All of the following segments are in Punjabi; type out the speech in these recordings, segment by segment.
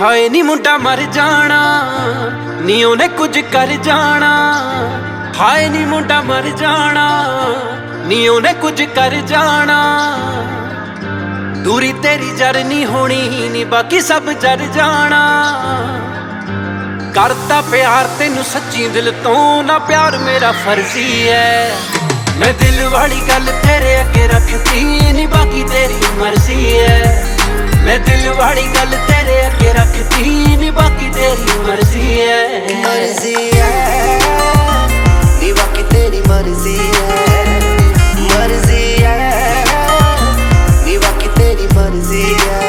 ਹਾਏ ਨੀ ਮੁੰਡਾ ਮਰ ਜਾਣਾ ਨੀ ਉਹਨੇ ਕੁਝ ਕਰ ਜਾਣਾ। ਹਾਏ ਨੀ ਮੁੰਡਾ ਮਰ ਜਾਣਾ ਨੀ ਉਹਨੇ ਕੁਝ ਕਰ ਜਾਣਾ। ਦੂਰੀ ਤੇਰੀ ਜਰ ਨਹੀਂ ਹੋਣੀ ਨੀ ਬਾਕੀ ਸਭ ਜਰ ਜਾਣਾ। ਕਰਦਾ ਪਿਆਰ ਤੈਨੂੰ ਸੱਚੀ ਦਿਲ ਤੋਂ, ਨਾ ਪਿਆਰ ਮੇਰਾ ਫਰਜ਼ੀ ਹੈ। ਮੈਂ ਦਿਲ ਵਾਲੀ ਗੱਲ ਤੇਰੇ ਅੱਗੇ ਰੱਖਤੀ ਨੀ ਬਾਕੀ ਤੇਰੀ ਮਰਜ਼ੀ ਹੈ। ਮੈਂ ਦਿਲ ਵਾਲੀ ਗੱਲ ਤੇਰੇ ਅੱਗੇ ਰੱਖਤੀ ਨੀ ਬਾਕੀ ਤੇਰੀ ਮਰਜ਼ੀ ਹੈ। ਮਰਜ਼ੀ ਹੈ ਨੀ ਬਾਕੀ ਤੇਰੀ ਮਰਜ਼ੀ ਹੈ। ਮਰਜ਼ੀ ਹੈ ਨੀ ਬਾਕੀ ਤੇਰੀ ਮਰਜ਼ੀ ਹੈ।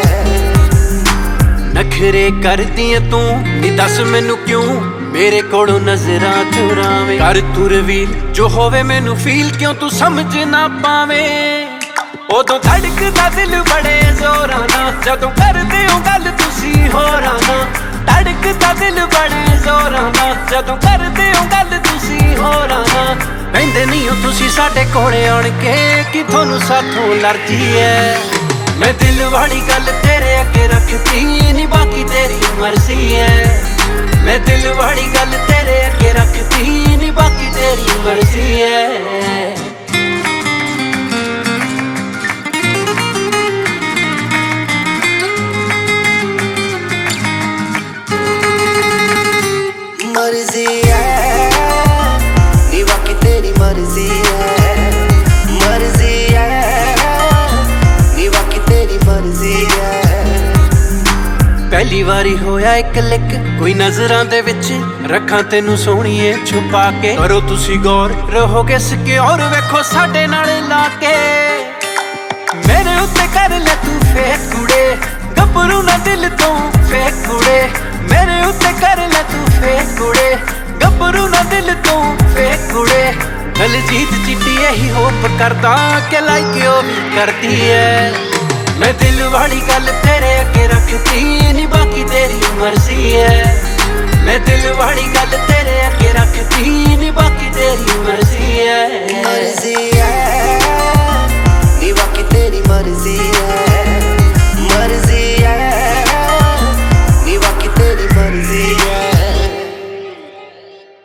ਨਖਰੇ ਕਰਦੀ ਏ ਤੂੰ ਨੀ ਦੱਸ ਮੈਨੂੰ ਕਿਉਂ ਮੇਰੇ ਕੋਲੋਂ ਨਜ਼ਰਾਂ ਚੁਰਾਵੇਂ। ਕਰ ਤੂੰ ਰਿਵੀਲ ਜੋ ਹੋਵੇ ਮੈਨੂੰ ਫੀਲ, ਕਿਉਂ ਤੂੰ ਸਮਝ ਨਾ ਪਾਵੇਂ। ਉਦੋਂ ਧੜਕਦਾ ਦਿਲ ਬੜੇ ਜ਼ੋਰਾਂ ਨਾਲ ਜਦੋਂ ਕਰਦੇ ਹੋ ਗੱਲ ਤੁਸੀਂ ਹੋਰਾਂ ਨਾਲ। ਧੜਕਦਾ ਦਿਲ ਬੜੇ ਜ਼ੋਰਾਂ ਨਾਲ ਜਦੋਂ ਕਰਦੇ ਹੋ ਗੱਲ ਤੁਸੀਂ ਹੋਰਾਂ ਨਾਲ। ਕਹਿੰਦੇ ਨਹੀਂ ਹੋ ਤੁਸੀਂ ਸਾਡੇ ਕੋਲੇ ਆਣ ਕੇ ਕਿ ਤੁਹਾਨੂੰ ਸਾਥੋਂ ਅਲਰਜੀ ਹੈ। ਮੈਂ ਦਿਲ ਵਾਲੀ ਗੱਲ ਤੇਰੇ ਅੱਗੇ ਰੱਖਤੀ ਨੀ ਬਾਕੀ ਤੇਰੀ ਮਰਜ਼ੀ ਹੈ। ਮੈਂ ਦਿਲ ਵਾਲੀ ਗੱਲ ਤੇਰੇ ਅੱਗੇ ਰੱਖਤੀ ਨੀ ਬਾਕੀ ਤੇਰੀ ਮਰਜ਼ੀ ਹੈ। ਮਰਜ਼ੀ ਹੈ ਨੀ ਬਾਕੀ ਤੇਰੀ ਮਰਜ਼ੀ ਹੈ। ਮਰਜ਼ੀ ਹੈ ਨੀ ਬਾਕੀ ਤੇਰੀ ਮਰਜ਼ੀ ਹੈ। ਪਹਿਲੀ ਵਾਰੀ ਹੋਇਆ ਇੱਕ ਲਿਕ ਕੋਈ ਨਜ਼ਰਾਂ ਦੇ ਵਿੱਚ, ਰੱਖਾਂ ਤੈਨੂੰ ਸੋਹਣੀਏ ਛੁਪਾ ਕੇ। ਕਰੋ ਤੁਸੀਂ ਗੌਰ ਰਹੋਗੇ ਸਿਕਿਉਰ ਵੇਖੋ ਸਾਡੇ ਨਾਲ ਲਾ ਕੇ। ਮੇਰੇ ਉੱਤੇ ਕਰ ਲੈ ਤੂੰ ਫੇਕ ਕੁੜੇ ਗੱਭਰੂ ਨਾ ਦਿਲ ਤੋਂ ਫੇਕ ਕੁੜੇ। ਮੇਰੇ ਉੱਤੇ ਕਰ ਲੈ ਤੂੰ ਫੇਕ ਕੁੜੇ ਗੱਭਰੂ ਨਾ ਦਿਲ ਤੋਂ ਫੇਕ ਕੁੜੇ। ਦਲਜੀਤ ਚਿੱਟੀ ਇਹੀ ਹੋਪ ਕਰਦਾ ਕਿ ਲਾਈਕ ਉਹ ਵੀ ਕਰਦੀ ਹੈ। ਮੈਂ ਦਿਲ ਵਾਲੀ ਗੱਲ ਤੇਰੇ ਅੱਗੇ ਰੱਖਤੀ ਨੀ ਬਾਕੀ ਤੇਰੀ ਮਰਜ਼ੀ ਹੈ। ਮੈਂ ਦਿਲ ਵਾਲੀ ਗੱਲ ਤੇਰੇ ਅੱਗੇ ਰੱਖਤੀ